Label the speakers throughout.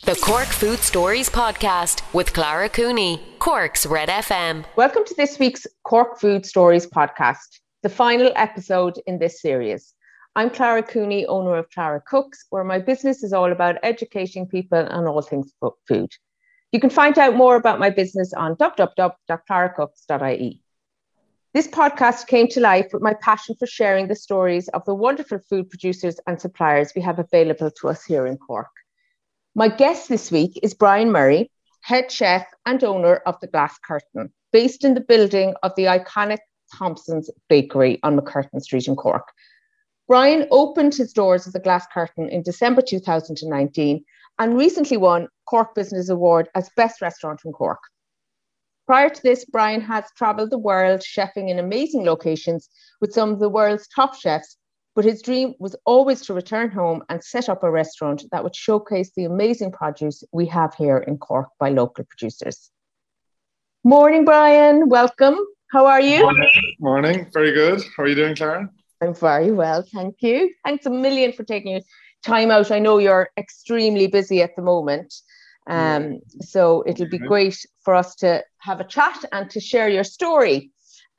Speaker 1: The Cork Food Stories podcast with Clara Cooney, Cork's Red FM.
Speaker 2: Welcome to this week's Cork Food Stories podcast, the final episode in this series. I'm Clara Cooney, owner of Clara Cooks, where my business is all about educating people on all things food. You can find out more about my business on www.claracooks.ie. This podcast came to life with my passion for sharing the stories of the wonderful food producers and suppliers we have available to us here in Cork. My guest this week is Brian Murray, head chef and owner of The Glass Curtain, based in the building of the iconic Thompson's Bakery on McCurtain Street in Cork. Brian opened his doors as The Glass Curtain in December 2019 and recently won Cork Business Award as Best Restaurant in Cork. Prior to this, Brian has travelled the world chefing in amazing locations with some of the world's top chefs, but his dream was always to return home and set up a restaurant that would showcase the amazing produce we have here in Cork by local producers. Morning, Brian. Welcome. How are you?
Speaker 3: Morning. Very good. How are you doing, Clara?
Speaker 2: I'm very well, thank you. Thanks a million for taking your time out. I know you're extremely busy at the moment. So it'll be great for us to have a chat and to share your story.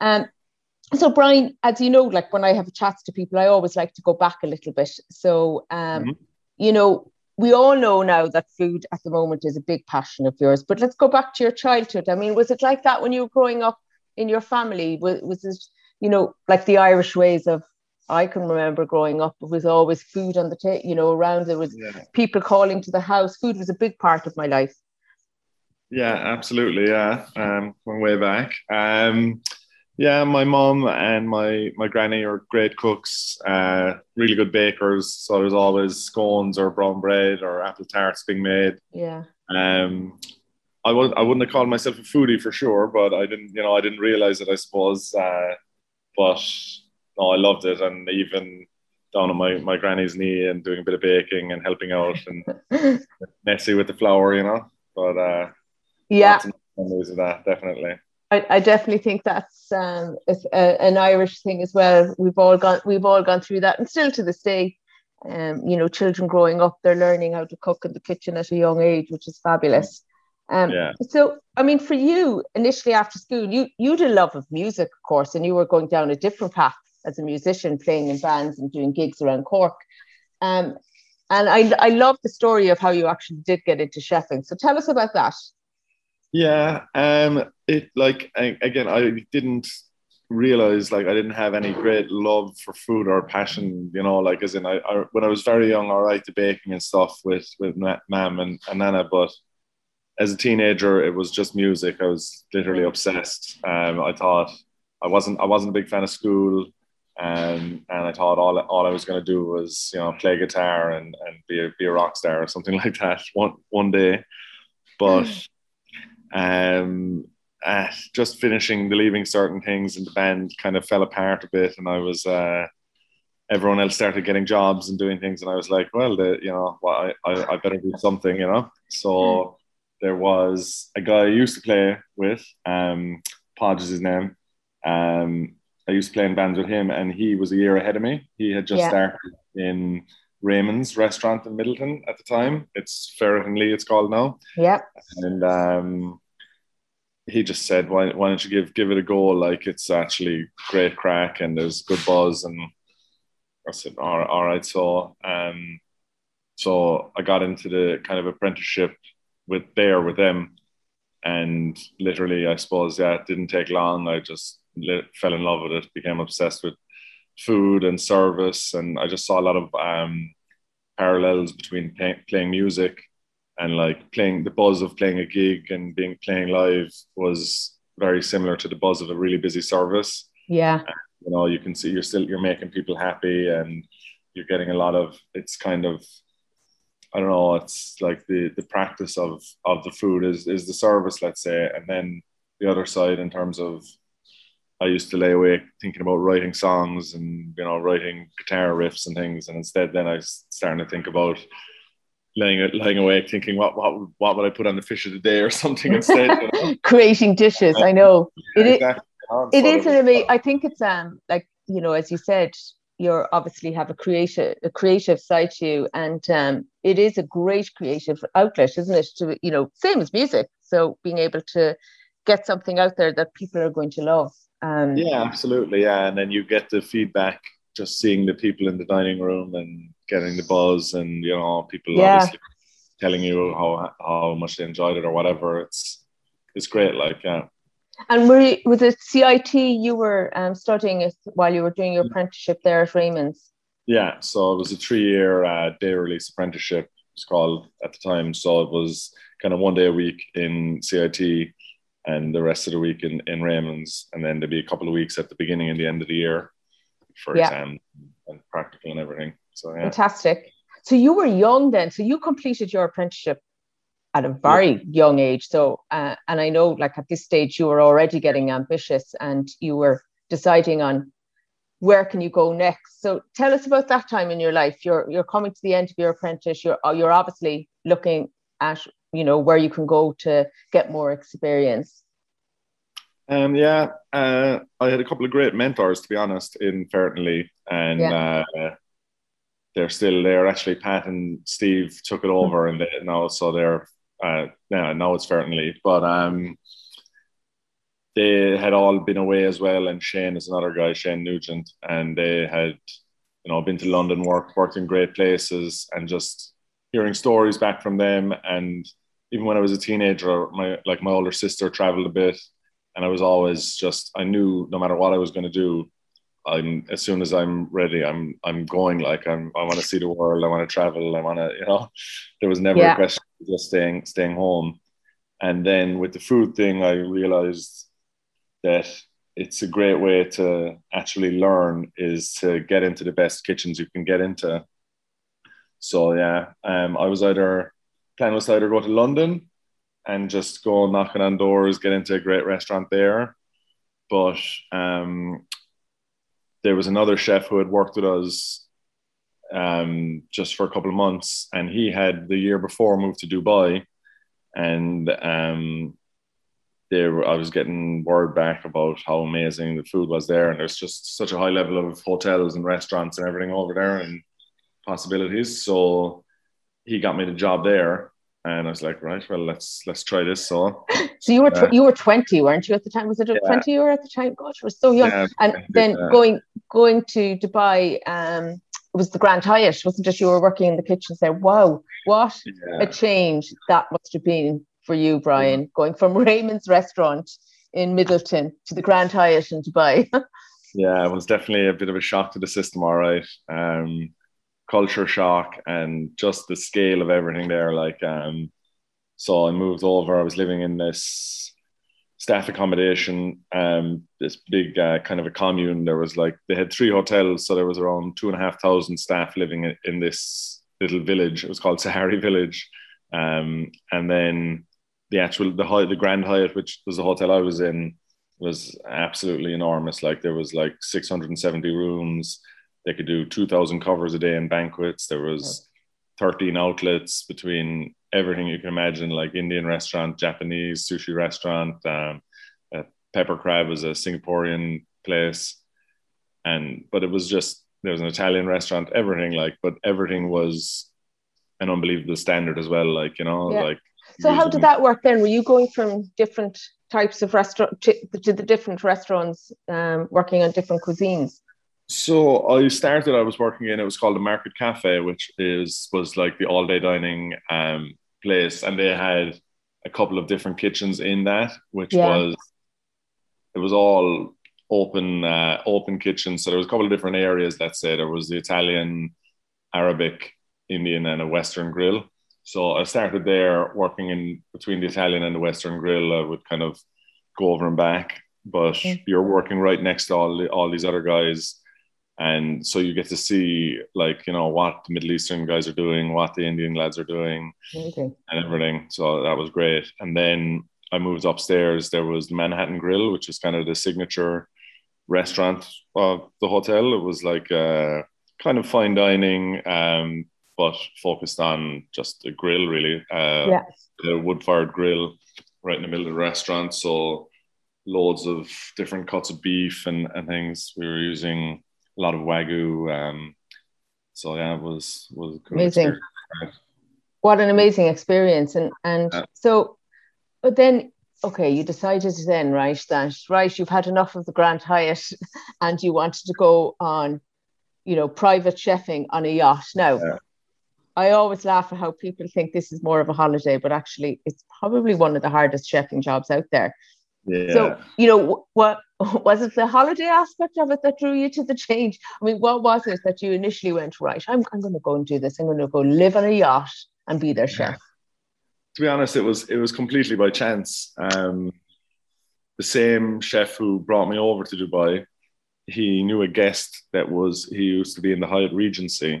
Speaker 2: So Brian, as you know, like when I have chats to people, I always like to go back a little bit. So, you know, we all know now that food at the moment is a big passion of yours, but let's go back to your childhood. I mean, was it like that when you were growing up in your family? Was it, you know, like the Irish ways of, I can remember growing up, it was always food on the table, you know, around, there was people calling to the house. Food was a big part of my life.
Speaker 3: Yeah, absolutely. Yeah. Going way back. Yeah, my mum and my granny are great cooks, really good bakers. So there was always scones or brown bread or apple tarts being made.
Speaker 2: Yeah.
Speaker 3: I wouldn't have called myself a foodie for sure, but I didn't realize it, I suppose. But no, I loved it, and even down on my granny's knee and doing a bit of baking and helping out and messy with the flour, you know. But lots of memories of that, definitely.
Speaker 2: I definitely think that's an Irish thing as well. We've all gone through that, and still to this day, you know, children growing up, they're learning how to cook in the kitchen at a young age, which is fabulous. So, I mean, for you, initially after school, you had a love of music, of course, and you were going down a different path as a musician, playing in bands and doing gigs around Cork. And I love the story of how you actually did get into chefing. So tell us about that.
Speaker 3: Yeah, it like again, I didn't realize like I didn't have any great love for food or passion, you know, like as in I when I was very young, I liked the baking and stuff with Mam and Nana, but as a teenager, it was just music. I was literally obsessed. I thought I wasn't a big fan of school, and I thought all I was going to do was, you know, play guitar and be a rock star or something like that one day, but. Just finishing the Leaving Certain Things, and the band kind of fell apart a bit, and I was everyone else started getting jobs and doing things, and I was like, well, I better do something, you know. So there was a guy I used to play with, Podge is his name. I used to play in bands with him, and he was a year ahead of me. He had just started in Raymond's restaurant in Middleton at the time. It's Ferret and Lee, it's called now.
Speaker 2: Yeah.
Speaker 3: And he just said, why don't you give it a go? Like, it's actually great crack and there's good buzz. And I said, all right. So I got into the kind of apprenticeship with them, and literally, I suppose, it didn't take long. I just fell in love with it, became obsessed with food and service, and I just saw a lot of parallels between playing music and like playing the buzz of playing a gig and playing live was very similar to the buzz of a really busy service.
Speaker 2: Yeah,
Speaker 3: you know, you can see you're making people happy, and you're getting a lot of, it's kind of, I don't know, it's like the practice of the food is the service, let's say, and then the other side in terms of, I used to lay awake thinking about writing songs and, you know, writing guitar riffs and things. And instead then I was starting to think about lying awake thinking, what would I put on the fish of the day or something instead? You know?
Speaker 2: Creating dishes, I know.
Speaker 3: Exactly.
Speaker 2: It is an amazing, I think it's like, you know, as you said, you obviously have a creative side to you, and it is a great creative outlet, isn't it? To, you know, same as music. So being able to get something out there that people are going to love.
Speaker 3: Yeah, absolutely. Yeah. And then you get the feedback, just seeing the people in the dining room and getting the buzz, and, you know, people
Speaker 2: Yeah.
Speaker 3: obviously telling you how much they enjoyed it or whatever. It's great. Like, yeah.
Speaker 2: And was it CIT you were studying it while you were doing your apprenticeship there at Raymond's?
Speaker 3: Yeah. So it was a 3 year day release apprenticeship, it's called at the time. So it was kind of 1 day a week in CIT and the rest of the week in Raymond's. And then there'd be a couple of weeks at the beginning and the end of the year for exam and practical and everything. So, yeah.
Speaker 2: Fantastic. So you were young then. So you completed your apprenticeship at a very young age. So, and I know, like, at this stage, you were already getting ambitious and you were deciding on where can you go next. So tell us about that time in your life. You're coming to the end of your apprentice. You're obviously looking at, you know, where you can go to get more experience.
Speaker 3: I had a couple of great mentors, to be honest, in Ferreton and they're still there. Actually, Pat and Steve took it over, and now they're now it's Ferreton, but they had all been away as well. And Shane is another guy, Shane Nugent, and they had, you know, been to London, worked in great places, and just hearing stories back from them. And even when I was a teenager, my older sister traveled a bit, and I was always just, I knew no matter what I was going to do, as soon as I'm ready, I'm going. Like, I want to see the world. I want to travel. I want to, you know, there was never a question of just staying home. And then with the food thing, I realized that it's a great way to actually learn, is to get into the best kitchens you can get into. So plan was either go to London and just go knocking on doors, get into a great restaurant there. But there was another chef who had worked with us just for a couple of months, and he had the year before moved to Dubai, and I was getting word back about how amazing the food was there, and there's just such a high level of hotels and restaurants and everything over there and possibilities. So he got me the job there, and I was like, right, well, let's try this. So
Speaker 2: you were 20, weren't you, at the time? Was it 20 you were at the time? Gosh, you were so young. Yeah, and then going to Dubai, it was the Grand Hyatt, wasn't it? You were working in the kitchen there. Wow, what a change that must have been for you, Brian, going from Raymond's restaurant in Middleton to the Grand Hyatt in Dubai.
Speaker 3: Yeah, it was definitely a bit of a shock to the system, all right. Culture shock, and just the scale of everything there. Like, so I moved over. I was living in this staff accommodation, this big kind of a commune. There was they had 3 hotels, so there was around 2,500 staff living in this little village. It was called Sahari Village, and then the Grand Hyatt, which was the hotel I was in, was absolutely enormous. Like, there was 670 rooms. They could do 2,000 covers a day in banquets. There was 13 outlets between everything you can imagine, like Indian restaurant, Japanese sushi restaurant, Pepper Crab was a Singaporean place, but it was just, there was an Italian restaurant, everything, but everything was an unbelievable standard as well. So how did that work then? Were you going from different types of restaurant to the different restaurants, working on different cuisines? So I was working it was called the Market Cafe, which was like the all-day dining place, and they had a couple of different kitchens in that, which it was all open kitchens. So there was a couple of different areas. Let's say there was the Italian, Arabic, Indian, and a Western grill. So I started there working in between the Italian and the Western grill. I would kind of go over and back, but you're working right next to all these other guys. And so you get to see, what the Middle Eastern guys are doing, what the Indian lads are doing, and everything. So that was great. And then I moved upstairs. There was the Manhattan Grill, which is kind of the signature restaurant of the hotel. It was like kind of fine dining, but focused on just a grill, really. The wood-fired grill right in the middle of the restaurant. So loads of different cuts of beef and things. We were using a lot of Wagyu. It was cool. Amazing.
Speaker 2: What an amazing experience. And
Speaker 3: Yeah.
Speaker 2: so, but then, okay, you decided then, right, that, right, you've had enough of the Grand Hyatt and you wanted to go on, private chefing on a yacht. Now,
Speaker 3: Yeah.
Speaker 2: I always laugh at how people think this is more of a holiday, but actually it's probably one of the hardest chefing jobs out there. So,
Speaker 3: Yeah.
Speaker 2: what was it, the holiday aspect of it that drew you to the change? I mean, what was it that you initially went, right, I'm going to go and do this. I'm going to go live on a yacht and be their chef.
Speaker 3: To be honest, it was completely by chance. The same chef who brought me over to Dubai, he knew a guest he used to be in the Hyatt Regency.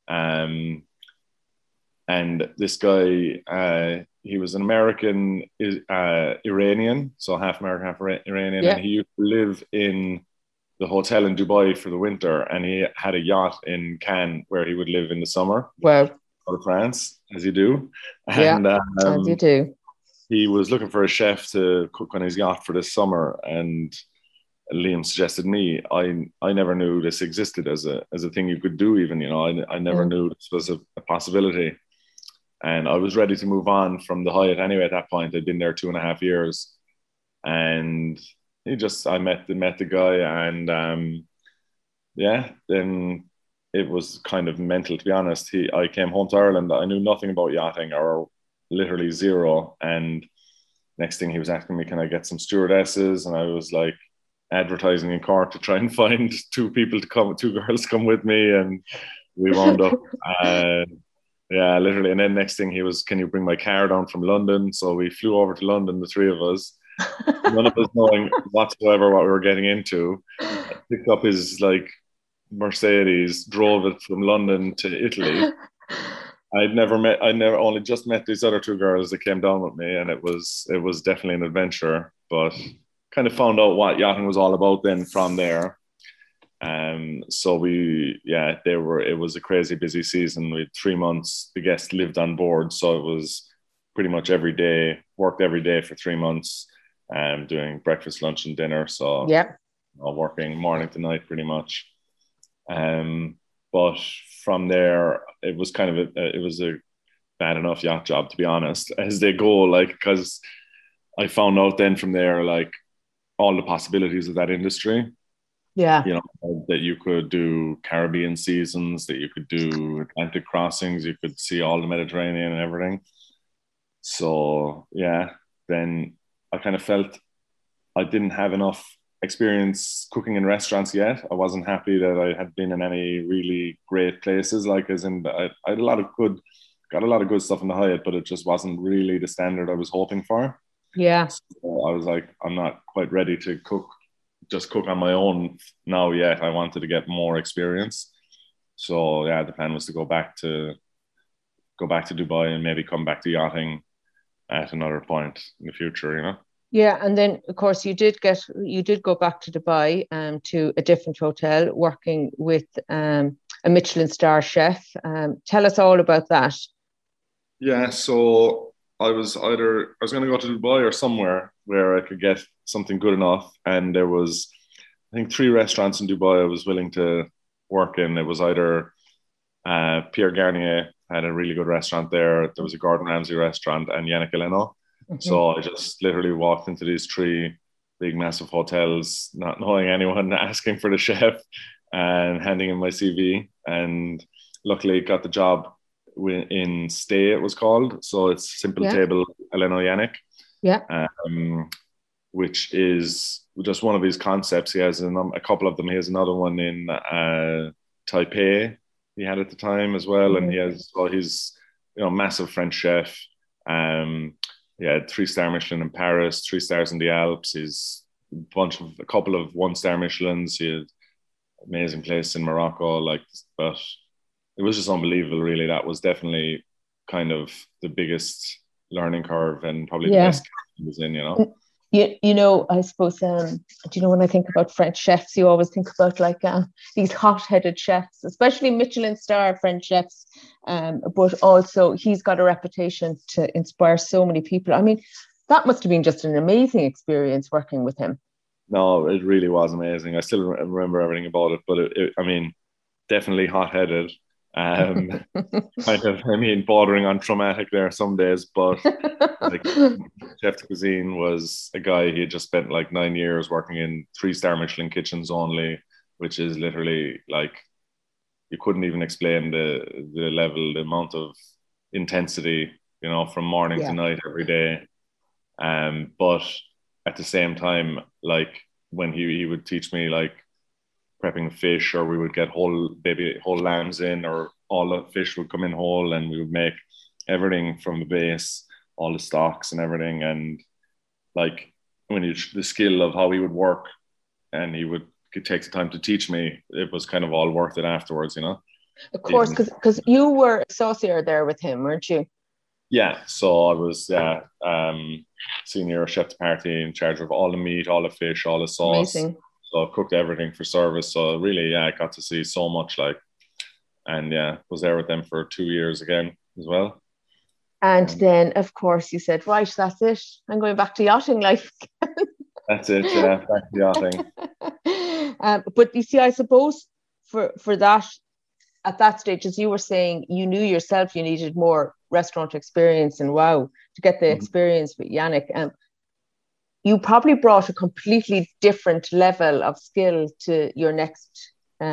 Speaker 3: And this guy, he was an American Iranian, so half American, half Iranian,
Speaker 2: Yeah.
Speaker 3: and he used to live in the hotel in Dubai for the winter, and he had a yacht in Cannes where he would live in the summer.
Speaker 2: Well,
Speaker 3: Out of France, as you do.
Speaker 2: yeah,
Speaker 3: And
Speaker 2: as you do.
Speaker 3: he was looking for a chef to cook on his yacht for this summer, and Liam suggested me. I never knew this existed as a thing you could do. Even I never knew this was a possibility, and I was ready to move on from the Hyatt anyway. At that point, I'd been there 2.5 years, and I met the guy, and yeah, then it was kind of mental, to be honest. I came home to Ireland. I knew nothing about yachting, or literally zero. And next thing he was asking me, can I get some stewardesses? And I was like advertising in Cork to try and find two girls to come with me. And we wound up, yeah, literally. And then next thing he was, can you bring my car down from London? So we flew over to London, the three of us, none of us knowing whatsoever what we were getting into. I picked up his Mercedes, drove it from London to Italy. I only just met these other two girls that came down with me, and it was definitely an adventure, but kind of found out what yachting was all about then from there. So it was a crazy busy season. We had 3 months. The guests lived on board, so it was pretty much worked every day for 3 months, doing breakfast, lunch, and dinner. So
Speaker 2: yeah,
Speaker 3: working morning to night pretty much. But from there, it was kind of a bad enough yacht job, to be honest, as they go, because I found out then from there, all the possibilities of that industry.
Speaker 2: Yeah.
Speaker 3: That you could do Caribbean seasons, that you could do Atlantic crossings, you could see all the Mediterranean and everything. So yeah, then I kind of felt I didn't have enough experience cooking in restaurants yet. I wasn't happy that I had been in any really great places, I had got a lot of good stuff in the Hyatt, but it just wasn't really the standard I was hoping for.
Speaker 2: Yeah.
Speaker 3: So I was like, I'm not quite ready to cook on my own now yet. I wanted to get more experience. So yeah, the plan was to go back to Dubai and maybe come back to yachting at another point in the future,
Speaker 2: Yeah, and then of course you did go back to Dubai to a different hotel, working with a Michelin star chef. Tell us all about that.
Speaker 3: Yeah, so I was going to go to Dubai or somewhere where I could get something good enough, and there was, I think, 3 restaurants in Dubai I was willing to work in. It was either Pierre Garnier had a really good restaurant there. There was a Gordon Ramsay restaurant, and Yannick Aleno. Mm-hmm. So I just literally walked into these 3 big, massive hotels, not knowing anyone, asking for the chef and handing in my CV. And luckily got the job in Stay, it was called. So it's Simple Table Aleno Yannick.
Speaker 2: Yeah.
Speaker 3: Which is just one of his concepts. He has a couple of them. He has another one in Taipei he had at the time as well. Mm-hmm. And he's massive French chef. He had 3-star Michelin in Paris, 3 stars in the Alps. He's a couple of 1-star Michelins. He had amazing place in Morocco. But it was just unbelievable, really. That was definitely kind of the biggest learning curve and probably the best he was in,
Speaker 2: I suppose, when I think about French chefs, you always think about these hot-headed chefs, especially Michelin star French chefs. But also he's got a reputation to inspire so many people. I mean, that must have been just an amazing experience working with him.
Speaker 3: No, it really was amazing. I still remember everything about it, but I mean, definitely hot-headed. Kind of, I mean, bordering on traumatic there some days, but like Chef de Cuisine was a guy, he had just spent like 9 years working in 3-star Michelin kitchens only, which is literally like, you couldn't even explain the level, the amount of intensity, you know, from morning to night every day. But at the same time, like when he would teach me like prepping fish, or we would get whole lambs in, or all the fish would come in whole, and we would make everything from the base, all the stocks and everything. And like the skill of how he would work, and he would take the time to teach me, it was kind of all worth it afterwards, you know.
Speaker 2: Of course, because you were associate there with him, weren't you?
Speaker 3: Yeah, so I was senior chef de partie, in charge of all the meat, all the fish, all the sauce.
Speaker 2: Amazing.
Speaker 3: So I cooked everything for service. So really, I got to see so much, like, and was there with them for 2 years again as well.
Speaker 2: And then, of course, you said, right, that's it. I'm going back to yachting life.
Speaker 3: That's it, back to yachting.
Speaker 2: But you see, I suppose for that, at that stage, as you were saying, you knew yourself you needed more restaurant experience, and wow, to get the experience with Yannick. You probably brought a completely different level of skill to your next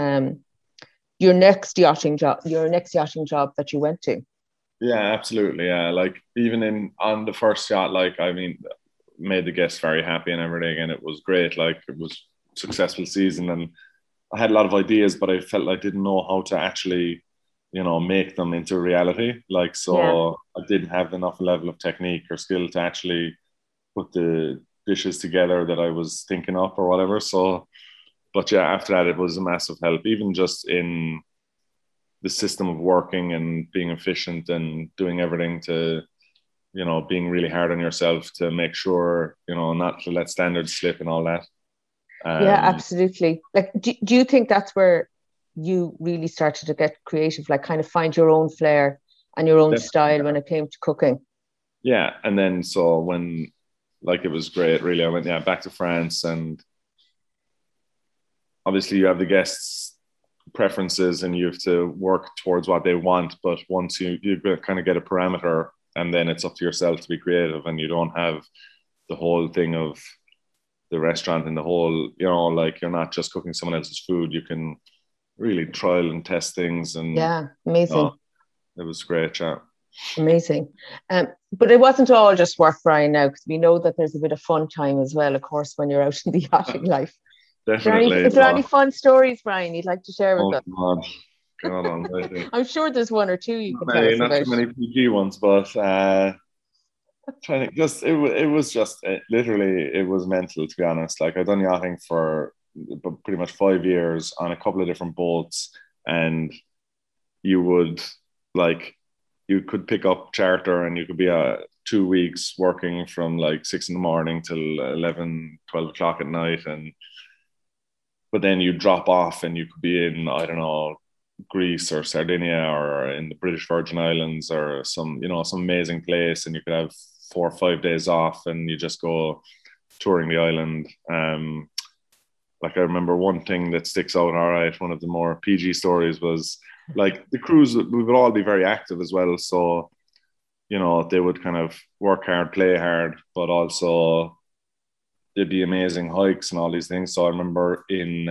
Speaker 2: yachting job that you went to.
Speaker 3: Yeah, absolutely. Yeah, like even on the first yacht, like, I mean, made the guests very happy and everything, and it was great. Like, it was a successful season, and I had a lot of ideas, but I felt I didn't know how to actually, you know, make them into reality. Like, so I didn't have enough level of technique or skill to actually put the dishes together that I was thinking up or whatever. So, but yeah, after that, it was a massive help, even just in the system of working and being efficient and doing everything to, you know, being really hard on yourself to make sure, you know, not to let standards slip and all that.
Speaker 2: Yeah, absolutely. Like, do you think that's where you really started to get creative, like kind of find your own flair and your own style when it came to cooking?
Speaker 3: Yeah. And then, so when, like, it was great, really, I went, back to France, and obviously you have the guests' preferences and you have to work towards what they want. But once you kind of get a parameter, and then it's up to yourself to be creative, and you don't have the whole thing of the restaurant and the whole, you know, like, you're not just cooking someone else's food. You can really trial and test things. And
Speaker 2: amazing.
Speaker 3: It was great. Yeah.
Speaker 2: Amazing. But it wasn't all just work, Brian, now, because we know that there's a bit of fun time as well, of course, when you're out in the yachting life.
Speaker 3: Definitely.
Speaker 2: Is there any fun stories, Brian, you'd like to share with us?
Speaker 3: God almighty.
Speaker 2: I'm sure there's one or two you can tell us
Speaker 3: not
Speaker 2: about.
Speaker 3: Too many PG ones, but trying to just, it was just literally, it was mental, to be honest. Like, I'd done yachting for pretty much 5 years on a couple of different boats, and you could pick up charter, and you could be 2 weeks working from like 6 a.m. till 11, 12 o'clock at night. But then you drop off and you could be in, I don't know, Greece or Sardinia or in the British Virgin Islands or some amazing place, and you could have 4 or 5 days off and you just go touring the island. Like, I remember one thing that sticks out, all right, one of the more PG stories was, like, the crews, we would all be very active as well. So, you know, they would kind of work hard, play hard, but also there'd be amazing hikes and all these things. So I remember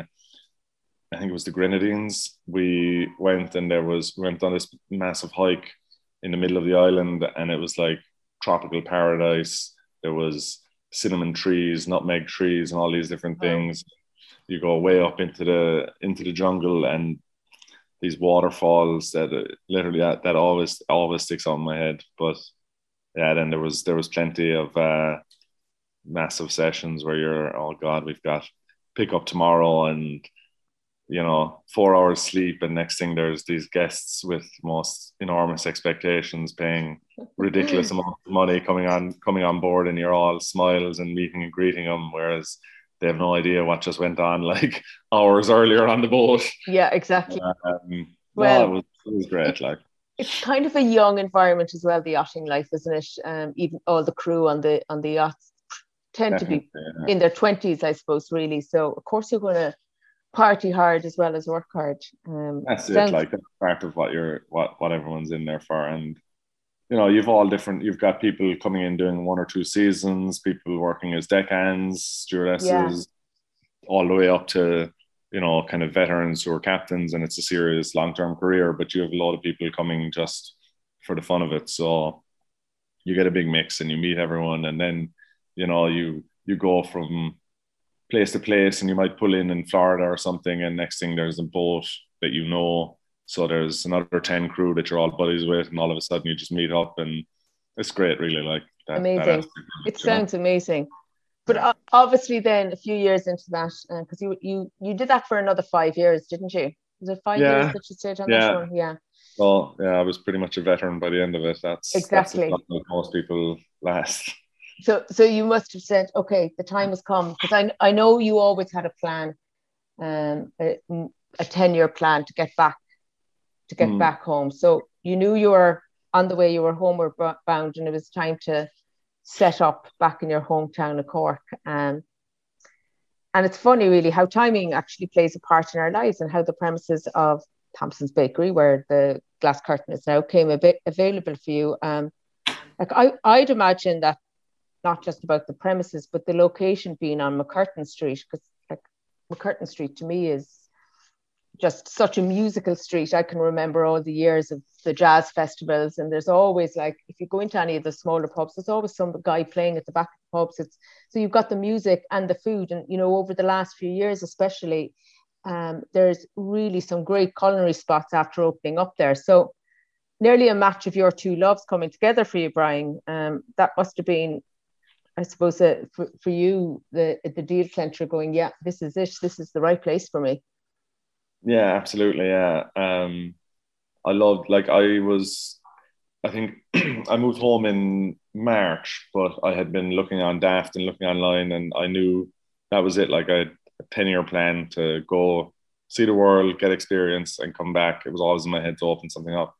Speaker 3: I think it was the Grenadines, we went on this massive hike in the middle of the island, and it was like tropical paradise. There was cinnamon trees, nutmeg trees, and all these different things. You go way up into the jungle, and these waterfalls that literally that always sticks out in my head. But yeah, then there was plenty of massive sessions where you're, oh God, we've got pick up tomorrow, and, you know, 4 hours sleep, and next thing there's these guests with most enormous expectations, paying ridiculous amount of money, coming on board, and you're all smiles and meeting and greeting them, whereas they have no idea what just went on like hours earlier on the boat.
Speaker 2: Yeah, exactly.
Speaker 3: Well, it was great. Like,
Speaker 2: it's kind of a young environment as well, the yachting life, isn't it? Even all the crew on the yachts tend to be in their 20s, I suppose, really. So of course you're going to party hard as well as work hard.
Speaker 3: That's it.
Speaker 2: Sounds
Speaker 3: Like that's part of what everyone's in there for. And you know, you've all different. You've got people coming in doing 1 or 2 seasons, people working as deckhands,
Speaker 2: yeah,
Speaker 3: stewardesses, all the way up to, you know, kind of veterans who are captains, and it's a serious long-term career. But you have a lot of people coming just for the fun of it. So you get a big mix, and you meet everyone, and then you know you go from place to place, and you might pull in Florida or something, and next thing there's a boat that you know. So there's another 10 crew that you're all buddies with, and all of a sudden you just meet up, and it's great, really, like that
Speaker 2: amazing.
Speaker 3: aspect of
Speaker 2: It
Speaker 3: it, you know?
Speaker 2: sounds amazing. But
Speaker 3: Yeah.
Speaker 2: obviously, then a few years into that, because you did that for another 5 years, didn't you? Was it 5 years
Speaker 3: Yeah.
Speaker 2: that you stayed on that
Speaker 3: Yeah.
Speaker 2: one? Yeah,
Speaker 3: Well, yeah, I was pretty much a veteran by the end of it. That's as long
Speaker 2: exactly.
Speaker 3: as most people last.
Speaker 2: So you must have said, okay, the time has come, because I know you always had a plan, a 10-year plan to get
Speaker 3: Mm.
Speaker 2: back home. So you knew you were on the way, you were homeward bound, and it was time to set up back in your hometown of Cork. And it's funny, really, how timing actually plays a part in our lives, and how the premises of Thompson's Bakery, where the glass curtain is now, came a bit available for you. Like I'd imagine that not just about the premises, but the location being on McCurtain Street, because like McCurtain Street to me is just such a musical street. I can remember all the years of the jazz festivals, and there's always, like, if you go into any of the smaller pubs, there's always some guy playing at the back of the pubs. It's so you've got the music and the food, and you know, over the last few years, especially, there's really some great culinary spots after opening up there. So nearly a match of your two loves coming together for you, Brian. That must have been, I suppose, for you, the deal clincher, going, yeah, this is it. This is the right place for me.
Speaker 3: Yeah, absolutely. Yeah. I loved, like, I think I moved home in March, but I had been looking on Daft and looking online, and I knew that was it. Like, I had a 10-year plan to go see the world, get experience, and come back. It was always in my head to open something up.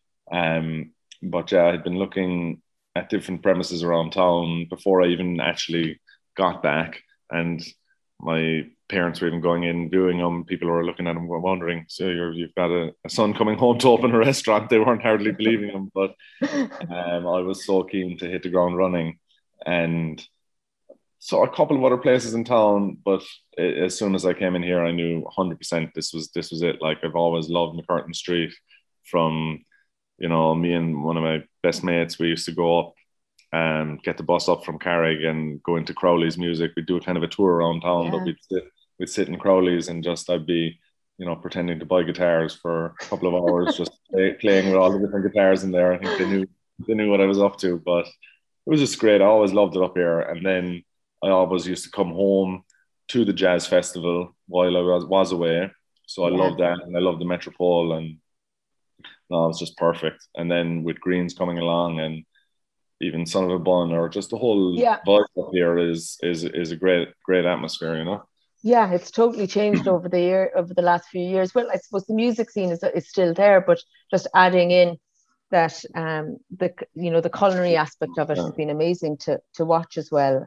Speaker 3: But yeah, I had been looking at different premises around town before I even actually got back. And my parents were even going in, viewing them. People were looking at them, were wondering, so you've got a son coming home to open a restaurant. They weren't hardly believing him, but I was so keen to hit the ground running. And saw a couple of other places in town, but as soon as I came in here, I knew 100% this was it. Like, I've always loved McCurtain Street. From, you know, me and one of my best mates, we used to go up and get the bus up from Carrick and go into Crowley's music. We'd do a kind of a tour around town, but
Speaker 2: Yeah.
Speaker 3: we'd sit in Crowley's, and just I'd be, you know, pretending to buy guitars for a couple of hours, just playing with all the different guitars in there. I think they knew what I was up to, but it was just great. I always loved it up here. And then I always used to come home to the jazz festival while I was away. So I
Speaker 2: Yeah.
Speaker 3: loved that, and I loved the Metropole, and no, it was just perfect. And then with Greens coming along, and even Son of a Bun, or just the whole
Speaker 2: Yeah.
Speaker 3: vibe up here is a great atmosphere, you know.
Speaker 2: Yeah, it's totally changed over the last few years. Well, I suppose the music scene is still there, but just adding in that, the culinary aspect of it
Speaker 3: Yeah.
Speaker 2: has been amazing to watch as well.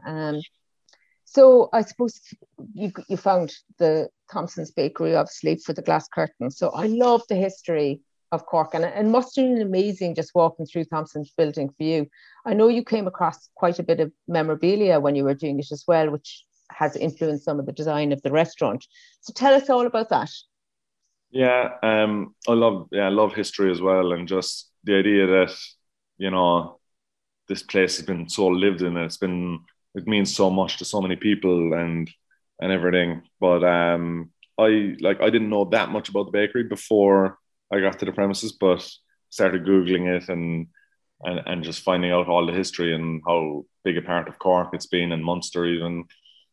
Speaker 2: So I suppose you found the Thompson's Bakery, obviously, for the glass curtain. So I love the history of Cork, and must have been amazing just walking through Thompson's building for you. I know you came across quite a bit of memorabilia when you were doing it as well, which has influenced some of the design of the restaurant. So tell us all about that.
Speaker 3: Yeah, I love history as well, and just the idea that, you know, this place has been so lived in. It means so much to so many people, and everything. But I didn't know that much about the bakery before I got to the premises, but started googling it, and just finding out all the history and how big a part of Cork it's been, and Munster even.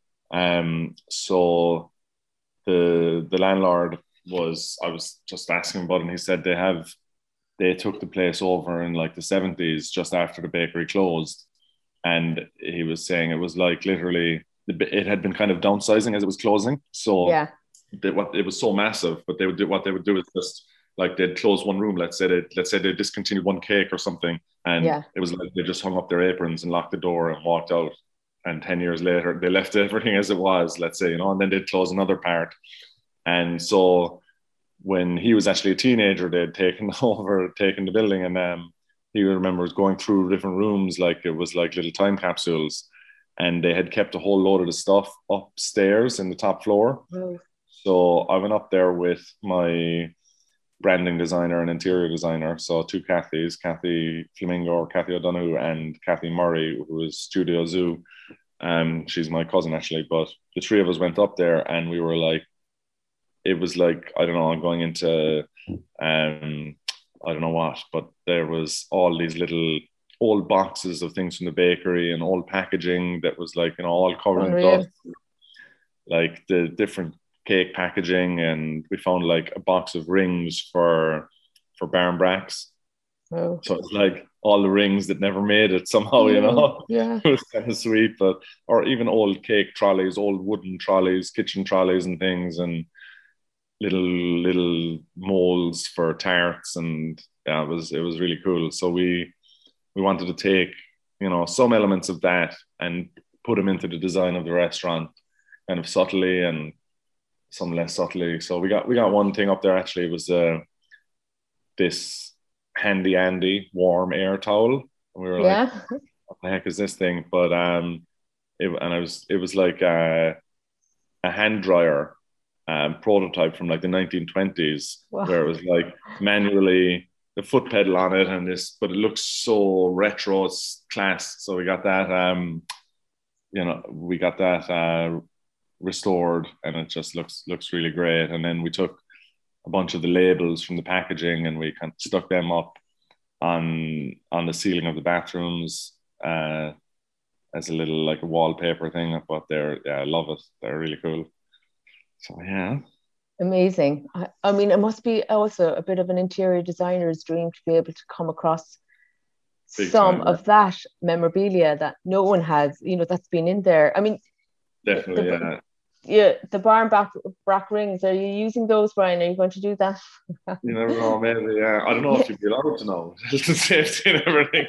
Speaker 3: So the landlord I was just asking about, and he said they took the place over in like the 70s, just after the bakery closed. And he was saying it was like literally it had been kind of downsizing as it was closing. So
Speaker 2: Yeah,
Speaker 3: it was so massive, but what they would do is just, like, they'd close one room. Let's say they discontinued one cake or something, and
Speaker 2: yeah,
Speaker 3: it was like they just hung up their aprons and locked the door and walked out. And 10 years later, they left everything as it was, let's say, you know, and then they'd close another part. And so when he was actually a teenager, they'd taken the building, and he remembers going through different rooms like it was like little time capsules, and they had kept a whole load of the stuff upstairs in the top floor.
Speaker 2: Oh.
Speaker 3: So I went up there with my branding designer and interior designer. So two Cathys, Kathy Flamingo or Kathy O'Donoghue and Kathy Murray, who is Studio Zoo. She's my cousin actually, but the three of us went up there and we were like, it was like, I don't know, I'm going into, I don't know what, but there was all these little old boxes of things from the bakery and old packaging that was like, all covered in dust, like the different cake packaging, and we found like a box of rings for Barnbracks.
Speaker 2: Oh.
Speaker 3: So it's like all the rings that never made it somehow,
Speaker 2: Yeah.
Speaker 3: It was kind of sweet. But or even old cake trolleys, old wooden trolleys, kitchen trolleys and things, and little molds for tarts, and yeah, it was really cool. So we wanted to take some elements of that and put them into the design of the restaurant, kind of subtly and some less subtly. So we got one thing up there actually. It was this handy Andy warm air towel, and we were like, what the heck is this thing? But it was like a hand dryer prototype from like the 1920s. Wow. Where it was like manually the foot pedal on it, and this, but it looks so retro, it's class. So we got that restored, and it just looks really great. And then we took a bunch of the labels from the packaging and we kind of stuck them up on the ceiling of the bathrooms as a little like a wallpaper thing. But I love it. They're really cool. So yeah.
Speaker 2: Amazing. I mean, it must be also a bit of an interior designer's dream to be able to come across some of that memorabilia that no one has, that's been in there. I mean,
Speaker 3: definitely,
Speaker 2: the Barnbrack rings, are you using those, Brian? Are you going to do that?
Speaker 3: You never know, maybe. I don't know if you'd be allowed to know. Health and safety and everything.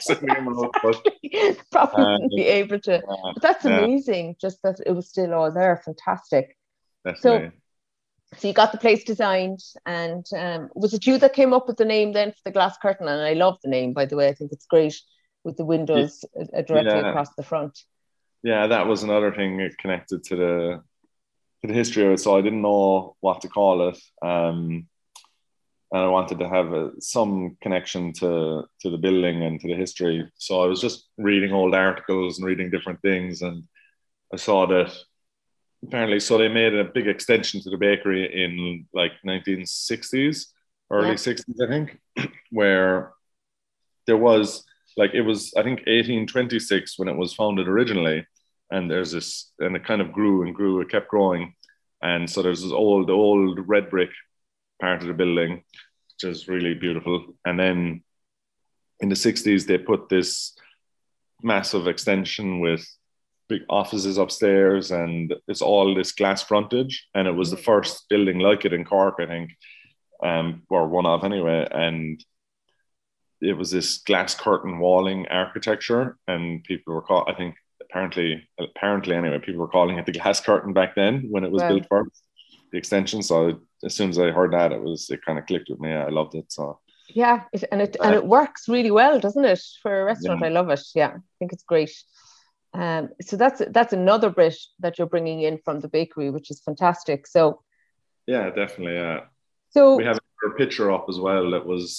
Speaker 2: Probably be able to. But that's amazing. Just that it was still all there. Fantastic.
Speaker 3: Definitely.
Speaker 2: So you got the place designed, and was it you that came up with the name then for the glass curtain? And I love the name, by the way. I think it's great with the windows directly across the front.
Speaker 3: Yeah, that was another thing connected to the history of it. So I didn't know what to call it, and I wanted to have some connection to the building and to the history. So I was just reading old articles and reading different things, and I saw that apparently, so they made a big extension to the bakery in like 1960s, early 60s, I think, where there was like, it was, I think 1826 when it was founded originally. And there's this, and it kind of grew and grew, it kept growing. And so there's this old red brick part of the building, which is really beautiful. And then in the 60s, they put this massive extension with big offices upstairs, and it's all this glass frontage, and it was the first building like it in Cork, I think, or one of anyway. And it was this glass curtain walling architecture, and people were I think apparently anyway, people were calling it the glass curtain back then when it was built first, the extension. So as soon as I heard that, it kind of clicked with me. I loved it. So
Speaker 2: yeah, it works really well, doesn't it, for a restaurant? I love it. Yeah, I think it's great. So that's another bit that you're bringing in from the bakery, which is fantastic. So
Speaker 3: yeah, definitely.
Speaker 2: So
Speaker 3: we have a picture up as well that was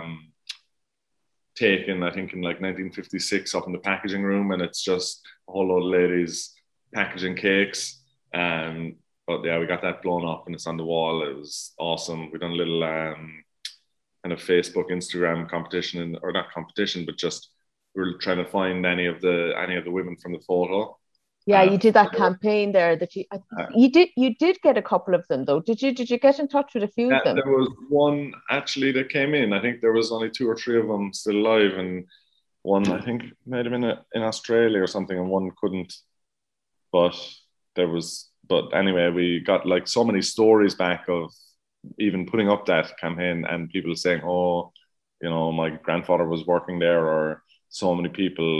Speaker 3: taken, I think, in like 1956 up in the packaging room, and it's just a whole load of ladies packaging cakes. But yeah, we got that blown up and it's on the wall. It was awesome. We done a little kind of Facebook, Instagram competition, or not competition, but just we were trying to find any of the women from the photo.
Speaker 2: Yeah, you did that campaign there that you did get a couple of them though. Did you get in touch with a few of them?
Speaker 3: There was one actually that came in. I think there was only 2 or 3 of them still alive, and one I think might have been in Australia or something, and one couldn't. But anyway, we got like so many stories back of even putting up that campaign, and people saying, "Oh, my grandfather was working there," or so many people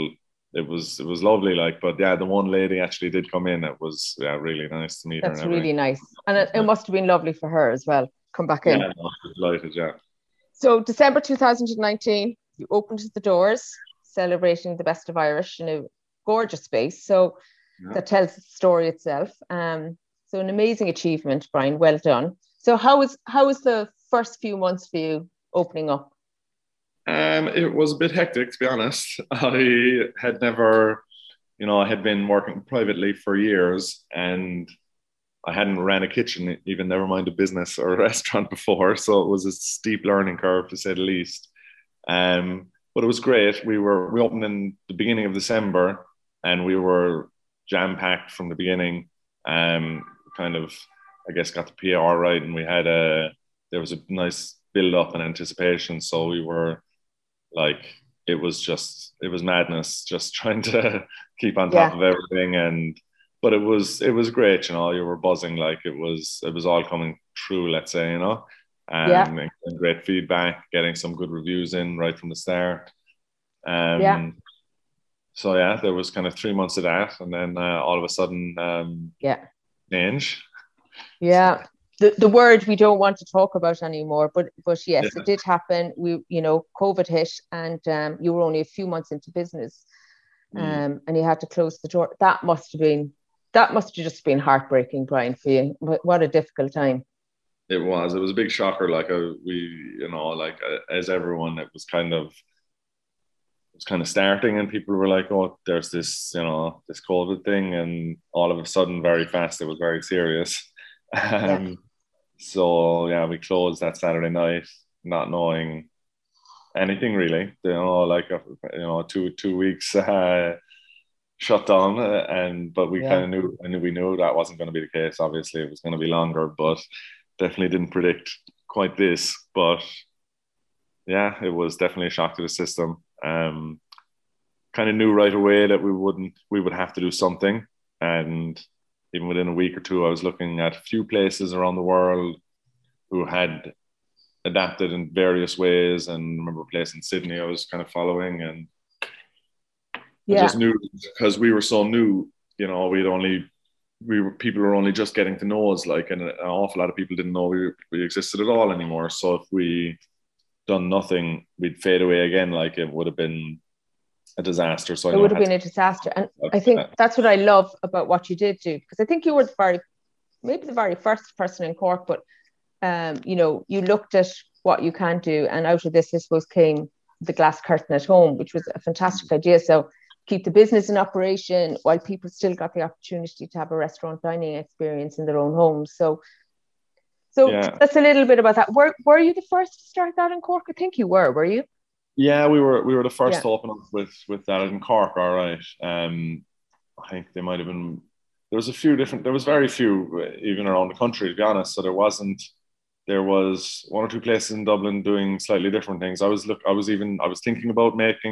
Speaker 3: it was lovely. Like, but yeah, the one lady actually did come in. It was really nice to meet her and
Speaker 2: That's
Speaker 3: everything.
Speaker 2: really nice. And it must have been lovely for her as well. Come back
Speaker 3: Yeah,
Speaker 2: in.
Speaker 3: no, I was delighted. Yeah.
Speaker 2: So December 2019, you opened the doors, celebrating the best of Irish in a gorgeous space. So
Speaker 3: Yeah.
Speaker 2: that tells the story itself. So an amazing achievement, Brian. Well done. So how was the first few months for you opening up?
Speaker 3: It was a bit hectic, to be honest. I had never, I had been working privately for years, and I hadn't ran a kitchen, even never mind a business or a restaurant before. So it was a steep learning curve, to say the least. But it was great. We opened in the beginning of December, and we were jam packed from the beginning. Kind of, I guess, got the PR right, and there was a nice build up and anticipation. So we were like, it was madness, just trying to keep on top of everything. But it was great. You were buzzing. Like, it was all coming true, let's say, and great feedback, getting some good reviews in right from the start. So yeah, there was kind of 3 months of that, and then all of a sudden, change.
Speaker 2: Yeah. The word we don't want to talk about anymore, but yes, it did happen. COVID hit, and you were only a few months into business, and you had to close the door. That must have just been heartbreaking, Brian, for you. What a difficult time.
Speaker 3: It was a big shocker. Like, as everyone, it was kind of starting, and people were like, "Oh, there's this, this COVID thing," and all of a sudden, very fast, it was very serious. So yeah, we closed that Saturday night, not knowing anything really. 2 weeks shut down, but we kind of knew that wasn't going to be the case. Obviously, it was going to be longer, but definitely didn't predict quite this. But yeah, it was definitely a shock to the system. Kind of knew right away that we would have to do something, and even within a week or two, I was looking at a few places around the world who had adapted in various ways. And I remember a place in Sydney I was kind of following, and I just knew, because we were so new, people were only just getting to know us, like, and an awful lot of people didn't know we existed at all anymore. So if we done nothing, we'd fade away again. Like, it would have been a disaster. So
Speaker 2: it would have been a disaster. And I think that's what I love about what you did do, because I think you were maybe the very first person in Cork, but you looked at what you can do, and out of this, I suppose, came the glass curtain at home, which was a fantastic idea. So keep the business in operation while people still got the opportunity to have a restaurant dining experience in their own homes. So that's a little bit about that. Were you the first to start that in Cork? I think you were you?
Speaker 3: Yeah, we were the first to open up with that in Cork. All right. I think they might have been. There was very few even around the country, to be honest. So there was one or two places in Dublin doing slightly different things. I was thinking about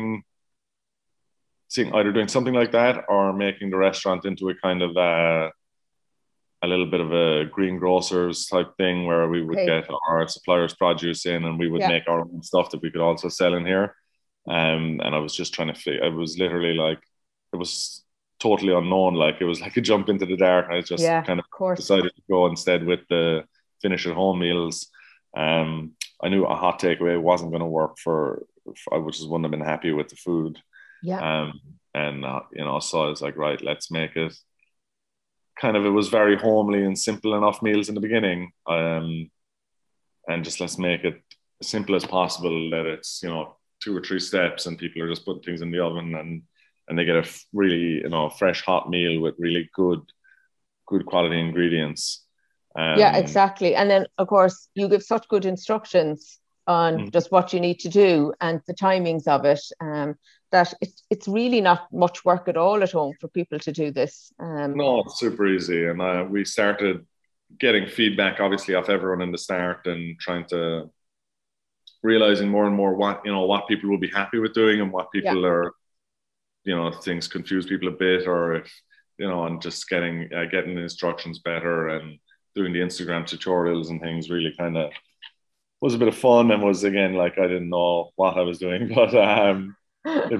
Speaker 3: either doing something like that or making the restaurant into a kind of a little bit of a greengrocers type thing, where we would get our suppliers' produce in, and we would make our own stuff that we could also sell in here. And I was just trying to figure. It was literally like, it was totally unknown. Like, it was like a jump into the dark. I just kind of decided to go instead with the finish at home meals. I knew a hot takeaway wasn't going to work for I just wouldn't have been happy with the food. So I was like, right, let's make it. Kind of, it was very homely and simple enough meals in the beginning, and just let's make it as simple as possible, that it's 2 or 3 steps and people are just putting things in the oven, and they get a really fresh hot meal with really good quality ingredients.
Speaker 2: Exactly. And then of course you give such good instructions on just what you need to do and the timings of it, that it's really not much work at all at home for people to do this.
Speaker 3: No, it's super easy. And we started getting feedback, obviously, off everyone in the start, and trying to realizing more and more what people will be happy with doing, and what people are, things confuse people a bit, or if, and just getting the instructions better, and doing the Instagram tutorials and things really kind of was a bit of fun, and was, again, like, I didn't know what I was doing, but it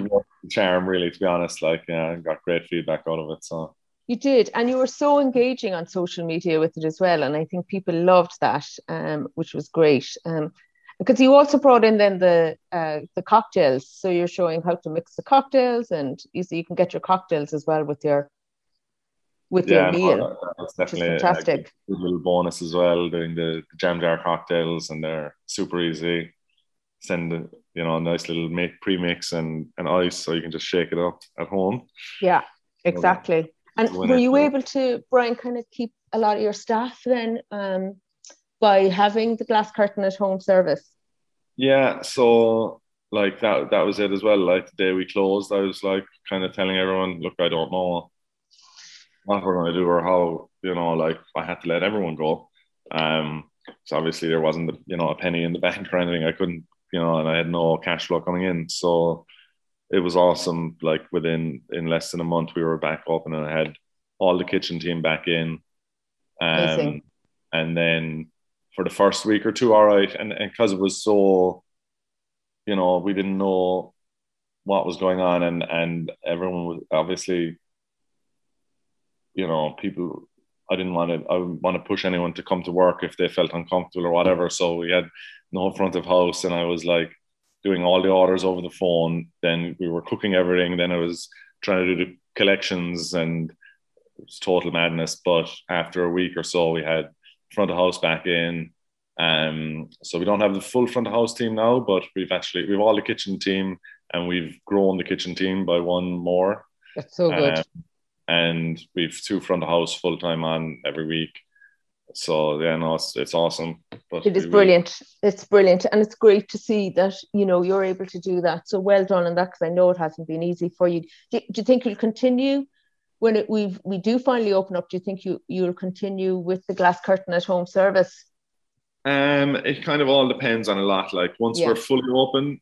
Speaker 3: charm, really, to be honest. Like, yeah, I got great feedback out of it. So
Speaker 2: You did, and you were so engaging on social media with it as well, and I think people loved that, which was great. Because you also brought in then the cocktails, so you're showing how to mix the cocktails, and you can get your cocktails as well with your
Speaker 3: yeah, no,
Speaker 2: meal,
Speaker 3: that's
Speaker 2: which is
Speaker 3: definitely a good,
Speaker 2: fantastic.
Speaker 3: good little bonus as well. Doing the jam jar cocktails, and they're super easy. Send a nice little pre-mix and ice, so you can just shake it up at home.
Speaker 2: Yeah,
Speaker 3: So
Speaker 2: exactly. And
Speaker 3: when
Speaker 2: were
Speaker 3: it,
Speaker 2: you able to, Brian, kind of keep a lot of your staff then by having the glass curtain at home service?
Speaker 3: yeah, so like that was it as well. Like the day we closed, I was like kind of telling everyone, look, I don't know what we're going to do or how, like I had to let everyone go. So obviously there wasn't, a penny in the bank or anything. I couldn't, and I had no cash flow coming in. So it was awesome. Like in less than a month, we were back open and I had all the kitchen team back in.
Speaker 2: Amazing.
Speaker 3: And then for the first week or two, all right. And because it was so, we didn't know what was going on and everyone was obviously, people, I want to push anyone to come to work if they felt uncomfortable or whatever. So we had no front of house and I was like doing all the orders over the phone. Then we were cooking everything. Then I was trying to do the collections and it was total madness. But after a week or so, we had front of house back in. So we don't have the full front of house team now, but we've all the kitchen team and we've grown the kitchen team by one more.
Speaker 2: That's so good.
Speaker 3: And we've two front of house full time on every week. So yeah, no, it's awesome. But
Speaker 2: It is brilliant. It's brilliant, and it's great to see that you're able to do that. So well done on that, because I know it hasn't been easy for you. Do you think you'll continue when we do finally open up? Do you think you'll continue with the glass curtain at home service?
Speaker 3: It kind of all depends on a lot. Like once
Speaker 2: Yeah,
Speaker 3: we're fully open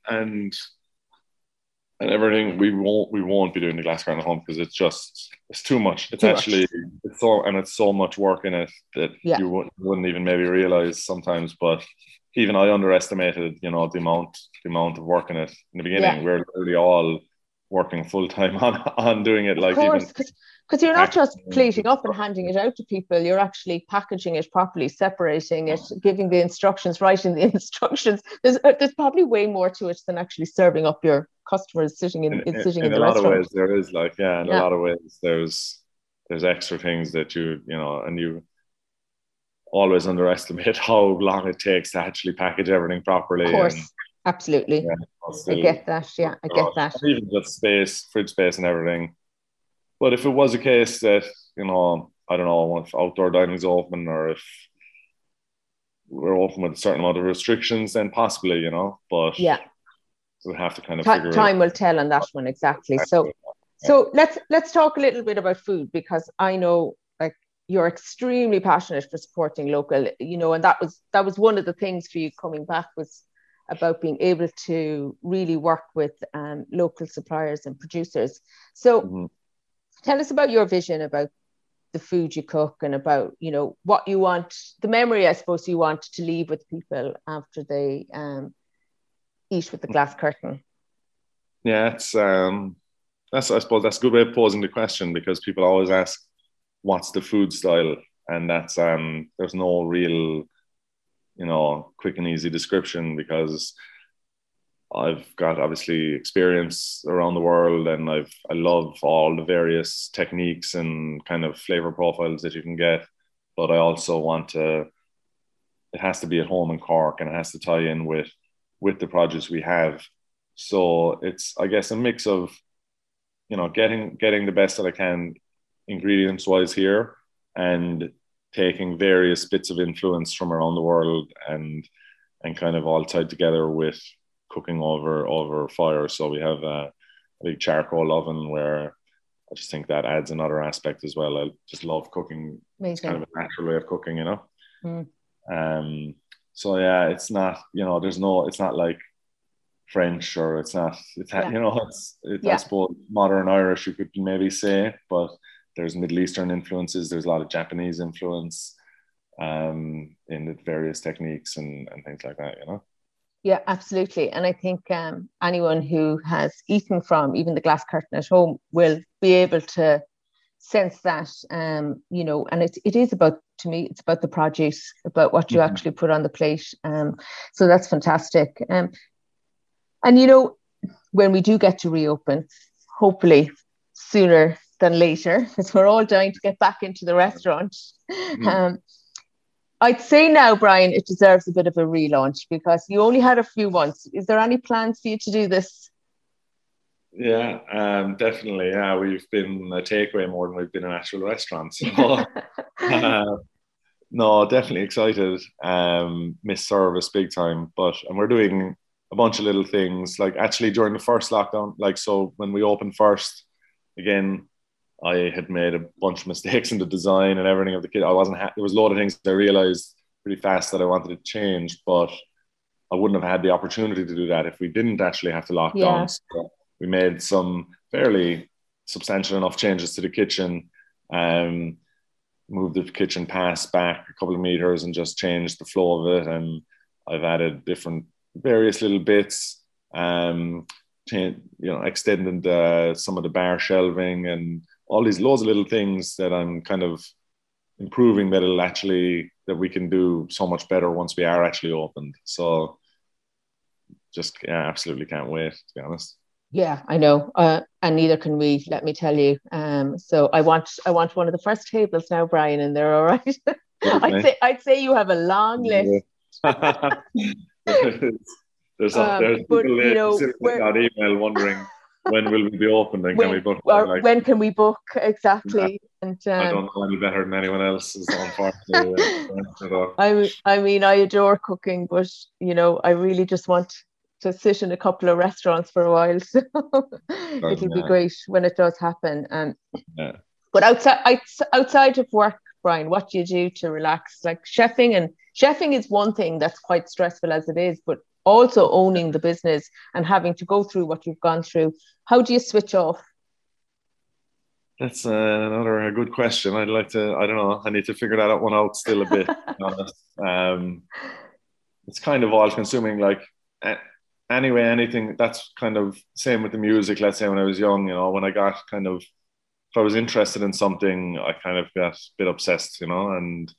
Speaker 3: and everything, we won't be doing the glass curtain at home because it's too much. It's
Speaker 2: too much.
Speaker 3: actually it's so much work in it that
Speaker 2: Yeah,
Speaker 3: you wouldn't even maybe realize sometimes. But even I underestimated, the amount of work in it in the
Speaker 2: yeah.
Speaker 3: beginning. We're literally all working full time on doing it.
Speaker 2: Of
Speaker 3: Like even
Speaker 2: course, because you're not just
Speaker 3: packaging
Speaker 2: plating
Speaker 3: and
Speaker 2: up and
Speaker 3: stuff.
Speaker 2: handing it out to people, you're actually packaging it properly, separating it, giving the instructions, writing the instructions. There's probably way more to it than actually serving up your customers sitting in
Speaker 3: In a
Speaker 2: the
Speaker 3: lot of
Speaker 2: restaurant.
Speaker 3: ways, there is like in a
Speaker 2: Yeah,
Speaker 3: lot of ways, there's extra things that and you always underestimate how long it takes to actually package everything
Speaker 2: of
Speaker 3: properly. And
Speaker 2: course, absolutely.
Speaker 3: yeah,
Speaker 2: I
Speaker 3: still
Speaker 2: get that. Yeah, I get that.
Speaker 3: even just space, fridge space, and everything. But if it was a case that I don't know if outdoor dining's open or if we're open with a certain amount of restrictions, then possibly, but
Speaker 2: Yeah,
Speaker 3: we'll have to kind of figure it
Speaker 2: time will tell on that one exactly. So,
Speaker 3: out. Yeah.
Speaker 2: so let's talk a little bit about food, because I know like you're extremely passionate for supporting local, and that was one of the things for you coming back, was about being able to really work with local suppliers and producers. So
Speaker 3: Mhm.
Speaker 2: tell us about your vision about the food you cook, and about what you want, the memory I suppose you want to leave with people after they eat with the glass curtain.
Speaker 3: Yeah, I suppose that's a good way of posing the question because people always ask, "What's the food style?" And that's there's no real, quick and easy description because I've got obviously experience around the world and I love all the various techniques and kind of flavor profiles that you can get, but I also want to. It has to be at home in Cork and it has to tie in with the produce we have. So it's I guess a mix of getting the best that I can ingredients wise here and taking various bits of influence from around the world and kind of all tied together with cooking over fire. So we have a big charcoal oven where I just think that adds another aspect as well. I just love cooking. It's kind
Speaker 2: Amazing.
Speaker 3: of a natural way of cooking.
Speaker 2: Mm.
Speaker 3: Um, so yeah, it's not, it's not like French or it's not,
Speaker 2: Yeah,
Speaker 3: I
Speaker 2: yeah,
Speaker 3: suppose modern Irish, you could maybe say, but there's Middle Eastern influences, there's a lot of Japanese influence in the various techniques and things like that.
Speaker 2: Yeah, absolutely. And I think anyone who has eaten from even the glass curtain at home will be able to sense that, and it is about, to me, it's about the produce, about what you actually put on the plate. So that's fantastic. And, when we do get to reopen, hopefully sooner than later, because we're all dying to get back into the restaurant. I'd say now, Brian, it deserves a bit of a relaunch because you only had a few months. Is there any plans for you to do this?
Speaker 3: Yeah, definitely. Yeah, we've been a takeaway more than we've been an actual restaurant. So, no, definitely excited. Miss service big time, and we're doing a bunch of little things. Like actually during the first lockdown, like so when we opened first, again, I had made a bunch of mistakes in the design and everything of the kit. I wasn't there was a lot of things I realized pretty fast that I wanted to change, but I wouldn't have had the opportunity to do that if we didn't actually have to lock down. So we made some fairly substantial enough changes to the kitchen, moved the kitchen pass back a couple of meters and just changed the flow of it. And I've added different various little bits, extended some of the bar shelving and all these loads of little things that I'm kind of improving that we can do so much better once we are actually opened. So just absolutely can't wait, to be honest.
Speaker 2: Yeah, I know, and neither can we. Let me tell you. So I want one of the first tables now, Brian, and they're all right. I'd say you have a long list.
Speaker 3: There's people sitting on email wondering when will we be opening? Can we book?
Speaker 2: When can we book exactly? And
Speaker 3: I don't know any better than anyone else. Is unfortunately.
Speaker 2: I mean, I adore cooking, but I really just want to sit in a couple of restaurants for a while. So it'll be great when it does happen. But outside of work, Brian, what do you do to relax? Like chefing is one thing that's quite stressful as it is, but also owning the business and having to go through what you've gone through. How do you switch off?
Speaker 3: That's another good question. I don't know. I need to figure that one out still a bit. To be honest. It's kind of all consuming. Like anyway, anything that's kind of same with the music. Let's say when I was young, when I got if I was interested in something, I kind of got a bit obsessed, and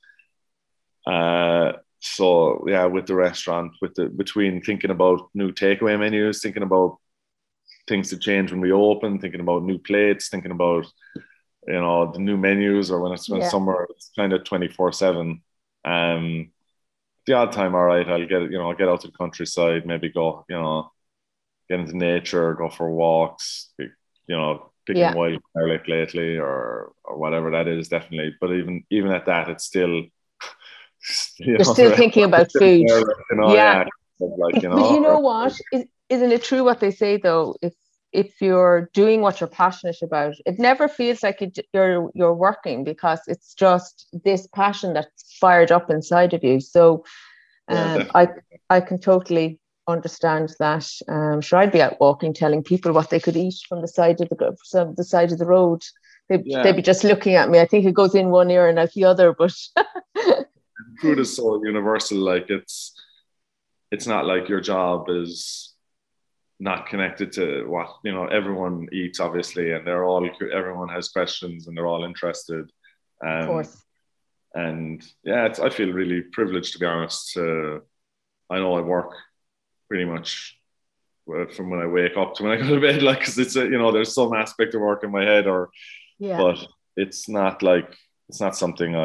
Speaker 3: so yeah, with the restaurant, between thinking about new takeaway menus, thinking about things to change when we open, thinking about new plates, thinking about the new menus, or when it's summer, it's kind of 24/7. The odd time, all right, I'll get out to the countryside, maybe go, get into nature, go for walks, picking wild garlic lately or whatever that is, definitely. But even at that, it's still
Speaker 2: you're still thinking about food. But you know what? Isn't it true what they say though? If you're doing what you're passionate about, it never feels like you're working, because it's just this passion that's fired up inside of you. So I can totally understand that. Sure, I'd be out walking, telling people what they could eat from the side of the road. They'd be just looking at me. I think it goes in one ear and out the other, but
Speaker 3: food is so universal. Like it's not like your job is not connected to what everyone eats, obviously, and everyone has questions and they're all interested.
Speaker 2: Of course.
Speaker 3: And I feel really privileged, to be honest. I know I work pretty much from when I wake up to when I go to bed, like, because it's there's some aspect of work in my head, but it's not something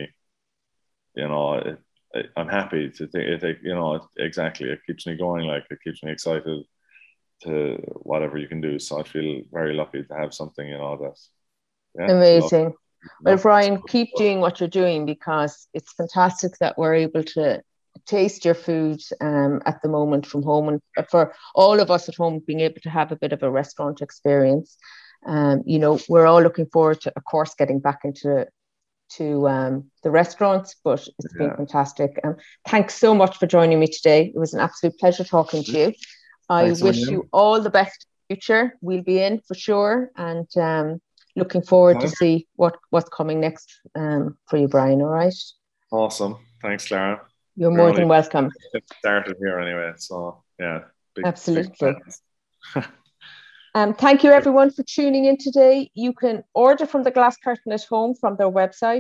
Speaker 3: I'm happy to think it. Exactly, it keeps me going. Like, it keeps me excited to whatever you can do. So I feel very lucky to have something that's
Speaker 2: amazing. Well, Brian, keep doing what you're doing, because it's fantastic that we're able to taste your food at the moment from home, and for all of us at home being able to have a bit of a restaurant experience. We're all looking forward to, of course, getting back into the restaurants, but it's been fantastic. Thanks so much for joining me today. It was an absolute pleasure talking to you. I wish you all the best in the future. We'll be in for sure, and looking forward to see what's coming next for you, Brian. All right.
Speaker 3: Awesome. Thanks, Clara.
Speaker 2: You're more than welcome.
Speaker 3: Started here anyway, so yeah.
Speaker 2: Absolutely. Thank you everyone for tuning in today. You can order from The Glass Curtain at home from their website,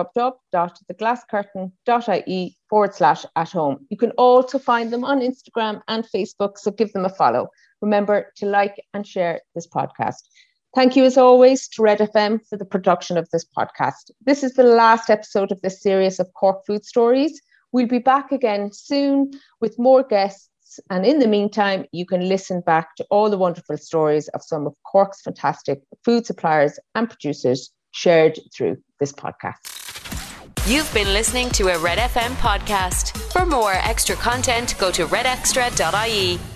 Speaker 2: www.theglasscurtain.ie/at-home. You can also find them on Instagram and Facebook, so give them a follow. Remember to like and share this podcast. Thank you as always to Red FM for the production of this podcast. This is the last episode of this series of Cork Food Stories. We'll be back again soon with more guests. And in the meantime, you can listen back to all the wonderful stories of some of Cork's fantastic food suppliers and producers shared through this podcast.
Speaker 1: You've been listening to a Red FM podcast. For more extra content, go to redextra.ie.